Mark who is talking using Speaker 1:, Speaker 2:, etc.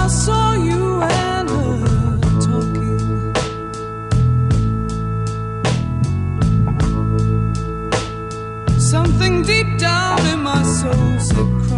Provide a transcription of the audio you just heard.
Speaker 1: saw you and her talking. Something deep down in my soul said